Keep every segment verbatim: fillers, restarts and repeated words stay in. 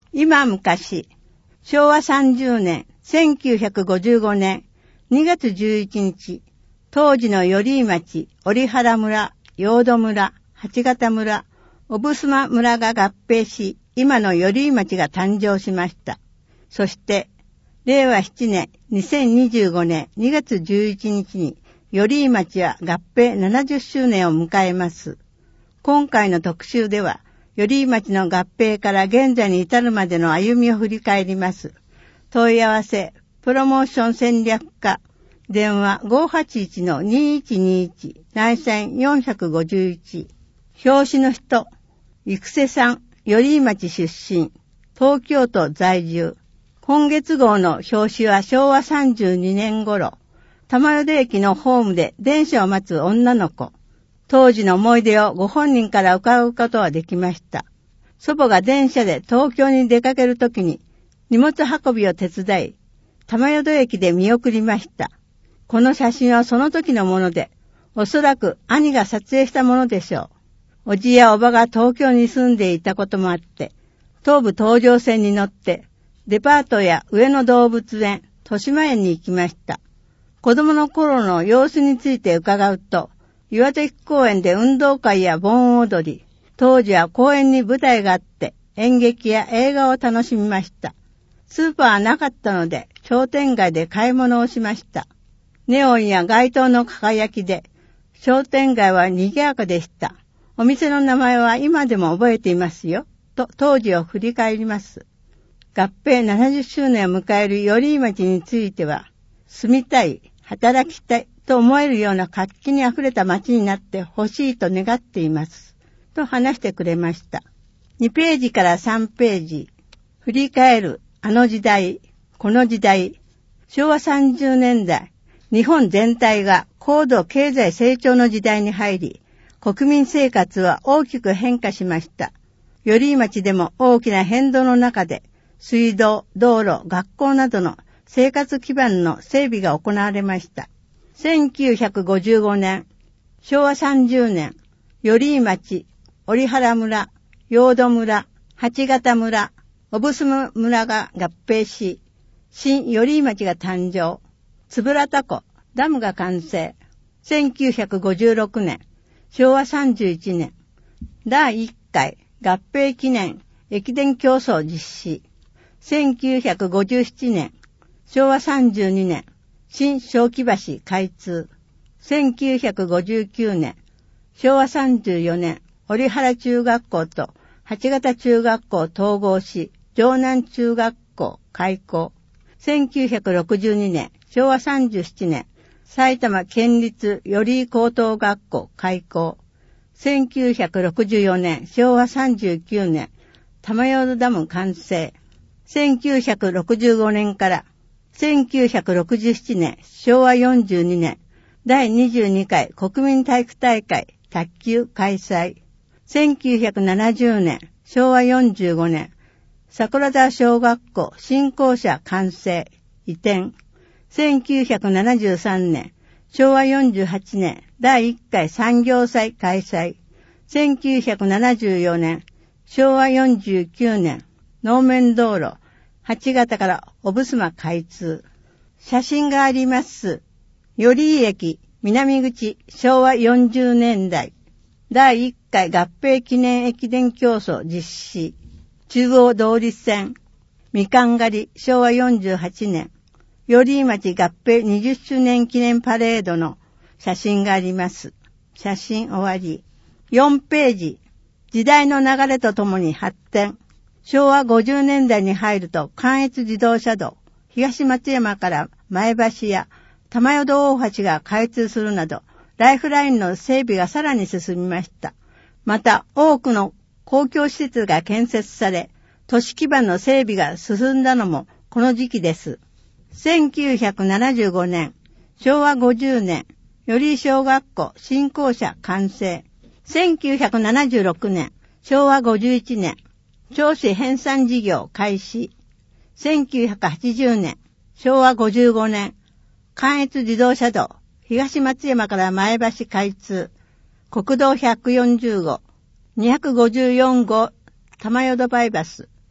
今昔、しょうわさんじゅうねん、せんきゅうひゃくごじゅうごねんにがつじゅういちにち、当時の寄居町、折原村、陽土村、八形村、小布島村が合併し、今の寄居町が誕生しました。そして、れいわななねん、にせんにじゅうごねんにがつじゅういちにちに、寄居町は合併ななじゅっしゅうねんを迎えます。今回の特集では、寄居町の合併から現在に至るまでの歩みを振り返ります。問い合わせ、プロモーション戦略課、電話 ごーはちいちのにーいちにーいち、内線よんごいち。表紙の人、育瀬さん、寄居町出身、東京都在住。今月号の表紙はしょうわさんじゅうにねん頃、玉淀駅のホームで電車を待つ女の子。当時の思い出をご本人から伺うことはできました。祖母が電車で東京に出かけるときに荷物運びを手伝い、玉淀駅で見送りました。この写真はその時のもので、おそらく兄が撮影したものでしょう。おじやおばが東京に住んでいたこともあって、東武東上線に乗って、デパートや上野動物園、豊島園に行きました。子供の頃の様子について伺うと、岩手公園で運動会や盆踊り、当時は公園に舞台があって演劇や映画を楽しみました。スーパーはなかったので商店街で買い物をしました。ネオンや街灯の輝きで商店街は賑やかでした。お店の名前は今でも覚えていますよ、と当時を振り返ります。合併ななじゅっしゅうねんを迎える寄居町については、住みたい、働きたいと思えるような活気にあふれた町になってほしいと願っています。と話してくれました。にページからさんページ。振り返る、あの時代、この時代。しょうわさんじゅうねんだい、日本全体が高度経済成長の時代に入り、国民生活は大きく変化しました。寄居町でも大きな変動の中で、水道、道路、学校などの生活基盤の整備が行われました。せんきゅうひゃくごじゅうごねん、しょうわさんじゅうねん、寄居町、折原村、陽土村、八形村、小布島村が合併し、新寄居町が誕生。つぶらた湖、ダムが完成。せんきゅうひゃくごじゅうろくねん、しょうわさんじゅういちねん、だいいっかい合併記念駅伝競争実施。せんきゅうひゃくごじゅうななねん、しょうわさんじゅうにねん、新正気橋開通。せんきゅうひゃくごじゅうきゅうねん、しょうわさんじゅうよねん、折原中学校と八形中学校統合し、城南中学校開校。せんきゅうひゃくろくじゅうにねん、しょうわさんじゅうななねん、埼玉県立寄居高等学校開校。せんきゅうひゃくろくじゅうよねん、しょうわさんじゅうきゅうねん、玉淀ダム完成。せんきゅうひゃくろくじゅうごねんからせんきゅうひゃくろくじゅうななねん、しょうわよんじゅうにねん、だいにじゅうにかい国民体育大会卓球開催。せんきゅうひゃくななじゅうねん、しょうわよんじゅうごねん、桜田小学校新校舎完成、移転。せんきゅうひゃくななじゅうさんねん、しょうわよんじゅうはちねん、だいいっかい産業祭開催。せんきゅうひゃくななじゅうよねん、しょうわよんじゅうきゅうねん、能面道路、八形から小布島開通。写真があります。寄居駅、南口、しょうわよんじゅうねんだい。だいいっかい合併記念駅伝競争実施。中央通り線。みかん狩り、しょうわよんじゅうはちねん。寄居町合併にじゅっしゅうねん記念パレードの写真があります。写真終わり。よんページ。時代の流れとともに発展。しょうわごじゅうねんだいに入ると関越自動車道、東松山から前橋や玉淀大橋が開通するなど、ライフラインの整備がさらに進みました。また多くの公共施設が建設され、都市基盤の整備が進んだのもこの時期です。せんきゅうひゃくななじゅうごねん、しょうわごじゅうねん、寄居小学校新校舎完成。せんきゅうひゃくななじゅうろくねん、しょうわごじゅういちねん、銚子編纂事業開始。せんきゅうひゃくはちじゅうねん、しょうわごじゅうごねん、関越自動車道、東松山から前橋開通。国道ひゃくよんじゅうご、にひゃくごじゅうよんごう、玉淀バイパス。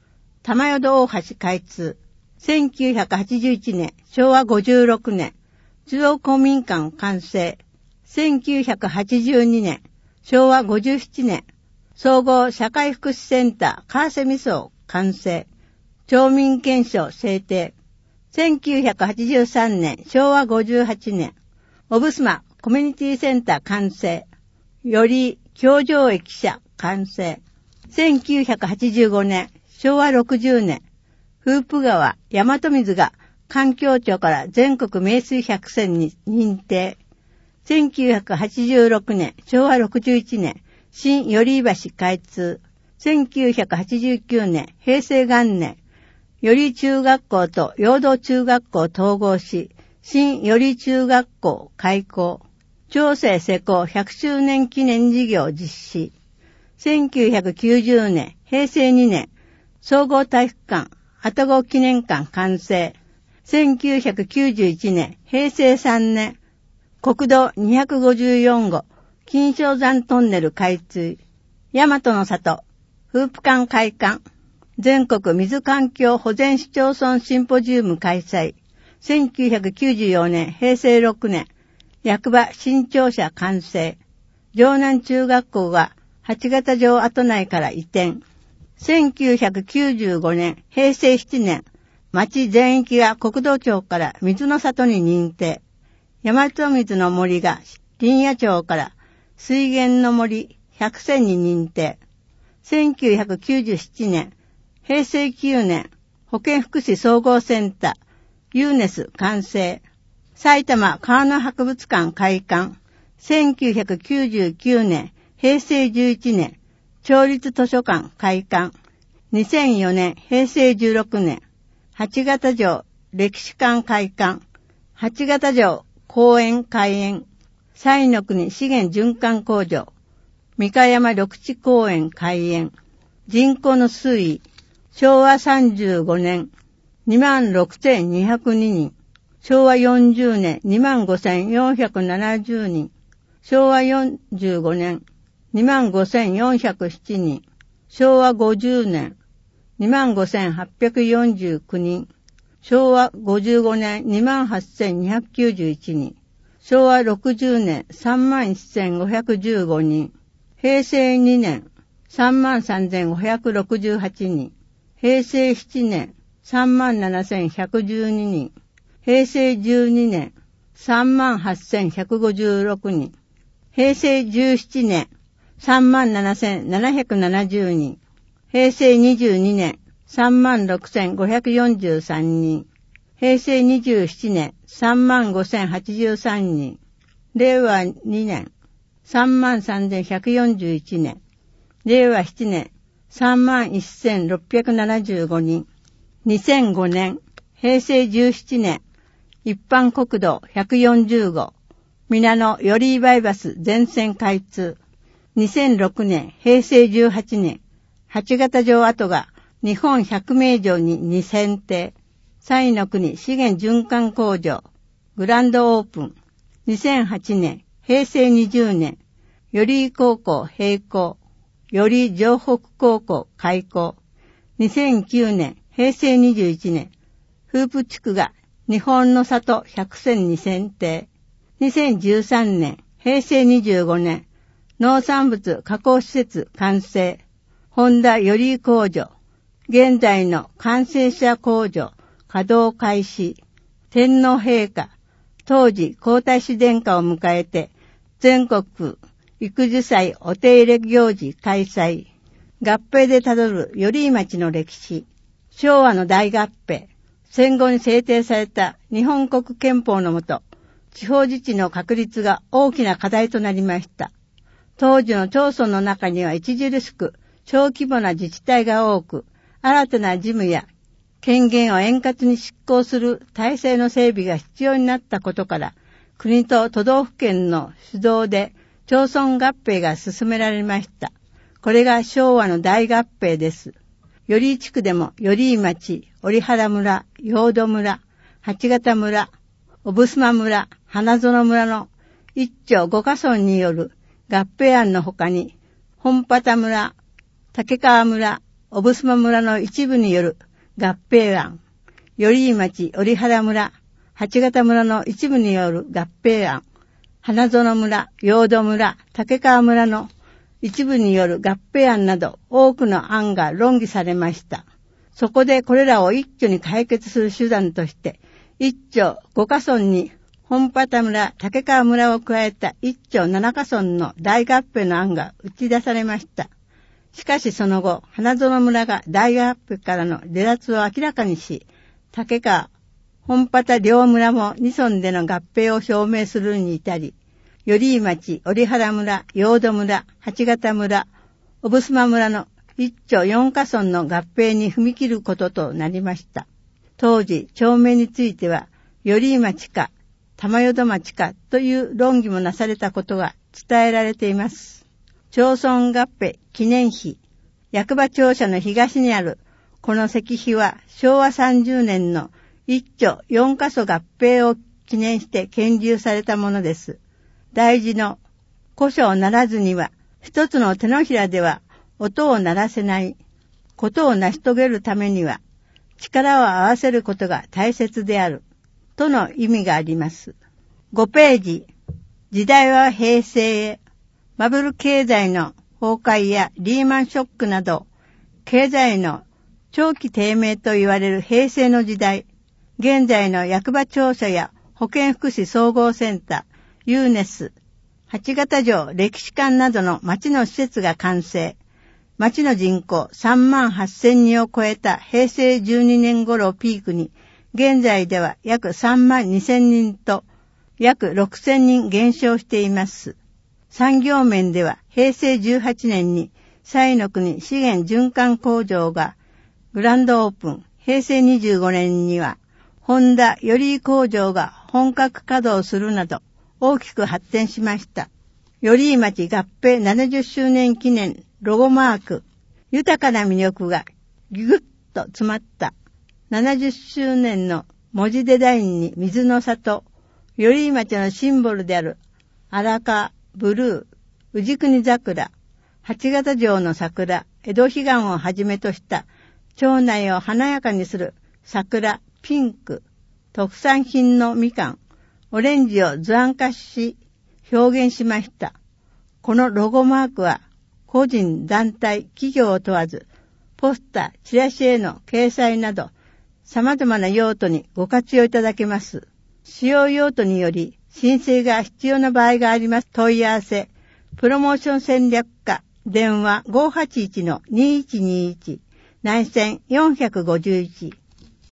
玉淀大橋開通。せんきゅうひゃくはちじゅういちねん、しょうわごじゅうろくねん、中央公民館完成。せんきゅうひゃくはちじゅうにねん、しょうわごじゅうななねん、総合社会福祉センター川瀬味噌完成。町民憲章制定。せんきゅうひゃくはちじゅうさんねん、しょうわごじゅうはちねん、小布島コミュニティセンター完成。より橋上駅舎完成。せんきゅうひゃくはちじゅうごねん、しょうわろくじゅうねん、風布川大和水が環境庁から全国名水百選に認定。せんきゅうひゃくはちじゅうろくねん、しょうわろくじゅういちねん、新寄居橋開通。せんきゅうひゃくはちじゅうきゅうねん、平成元年、寄居中学校と陽動中学校を統合し、新寄居中学校開校。長生施行ひゃくしゅうねん記念事業実施。せんきゅうひゃくきゅうじゅうねん、平成にねん、総合体育館、愛宕記念館完成。せんきゅうひゃくきゅうじゅういちねん、平成さんねん、国道にひゃくごじゅうよんご、金正山トンネル開通。大和の里、風布館開館。全国水環境保全市町村シンポジウム開催。せんきゅうひゃくきゅうじゅうよねん、平成ろくねん、役場新庁舎完成。城南中学校が八形城跡内から移転。せんきゅうひゃくきゅうじゅうごねん、平成ななねん、町全域が国土庁から水の里に認定。大和水の森が林野庁から水源の森百選に認定。せんきゅうひゃくきゅうじゅうななねん、平成きゅうねん、保健福祉総合センター、ユーネス完成。埼玉川の博物館開館。せんきゅうひゃくきゅうじゅうきゅうねん、平成じゅういちねん、町立図書館開館。にせんよねん、平成じゅうろくねん、八形城歴史館開館。八形城公園開園。西の国資源循環工場。三河山緑地公園開園。人口の推移。しょうわさんじゅうごねん、にまんろくせんにひゃくににん。しょうわよんじゅうねん、にまんごせんよんひゃくななじゅうにん。しょうわよんじゅうごねん、にまんごせんよんひゃくななにん。しょうわごじゅうねん、にまんごせんはっぴゃくよんじゅうきゅうにん。しょうわごじゅうごねん、にまんはっせんにひゃくきゅうじゅういちにん。しょうわろくじゅうねん、さんまんせんごひゃくじゅうごにん。平成にねん、さんまんさんぜんごひゃくろくじゅうはちにん。平成ななねん、さんまんななせんひゃくじゅうににん。平成じゅうにねん、さんまんはっせんひゃくごじゅうろくにん。平成じゅうななねん、さんまんななせんななひゃくななじゅうにん。平成にじゅうにねん、さんまんろくせんごひゃくよんじゅうさんにん。平成にじゅうななねん、さんまんごせんはちじゅうさんにん。令和にねん、さんまんさんぜんひゃくよんじゅういちねん。令和ななねん、さんまんせんろっぴゃくななじゅうごにん。にせんごねん、平成じゅうななねん、一般国道ひゃくよんじゅうご、皆野寄居バイパス全線開通。にせんろくねん、平成じゅうはちねん、八形城跡が日本百名城にに選定。西の国資源循環工場、グランドオープン。にせんはちねん、平成にじゅうねん、寄居高校閉校。寄居城北高校開校。にせんきゅうねん、平成にじゅういちねん、風布地区が日本の里百選に選定。にせんじゅうさんねん、平成にじゅうごねん、農産物加工施設完成。本田寄居工場。現在の完成者工場稼働開始。天皇陛下、当時皇太子殿下を迎えて、全国育樹祭お手入れ行事開催。合併でたどる寄居町の歴史。昭和の大合併。戦後に制定された日本国憲法のもと、地方自治の確立が大きな課題となりました。当時の町村の中には著しく小規模な自治体が多く、新たな事務や権限を円滑に執行する体制の整備が必要になったことから、国と都道府県の主導で町村合併が進められました。これが昭和の大合併です。寄居地区でも寄居町、折原村、陽動村、八形村、小布島村、花園村の一町五か村による合併案の他に、本畑村、竹川村、小布島村の一部による合併案、寄居町折原村、八形村の一部による合併案、花園村、陽土村、竹川村の一部による合併案など多くの案が論議されました。そこでこれらを一挙に解決する手段として、一町五ヶ村に本畑村、竹川村を加えた一町七ヶ村の大合併の案が打ち出されました。しかしその後、花園村が大合併からの離脱を明らかにし、竹川、本畑両村も二村での合併を表明するに至り、寄居町、折原村、陽土村、八形村、小布島村の一町四ヶ村の合併に踏み切ることとなりました。当時、町名については、寄居町か、玉淀町かという論議もなされたことが伝えられています。町村合併記念碑、役場庁舎の東にあるこの石碑はしょうわさんじゅうねんの一町四ヶ所合併を記念して建立されたものです。大事の古書をならずには一つの手のひらでは音を鳴らせないことを成し遂げるためには力を合わせることが大切であるとの意味があります。ごページ、時代は平成へ、バブル経済の崩壊やリーマンショックなど経済の長期低迷と言われる平成の時代、現在の役場庁舎や保健福祉総合センター、ユーネス、八形城歴史館などの町の施設が完成。町の人口さんまんはっせんにんを超えた平成じゅうにねん頃をピークに、現在では約さんまんにせんにんと約ろくせんにん減少しています。産業面では平成じゅうはちねんに彩の国資源循環工場がグランドオープン、平成にじゅうごねんにはホンダ寄居工場が本格稼働するなど大きく発展しました。寄居町合併ななじゅっしゅうねん記念ロゴマーク、豊かな魅力がぎゅっと詰まったななじゅっしゅうねんの文字デザインに水の里、寄居町のシンボルである荒川、ブルー、氏国桜、八形城の桜、江戸彼岸をはじめとした町内を華やかにする桜、ピンク、特産品のみかん、オレンジを図案化し表現しました。このロゴマークは個人、団体、企業を問わず、ポスター、チラシへの掲載など様々な用途にご活用いただけます。使用用途により申請が必要な場合があります。問い合わせ、プロモーション戦略課、電話 ごーはちいちのにいちにいち、内線よんごいち。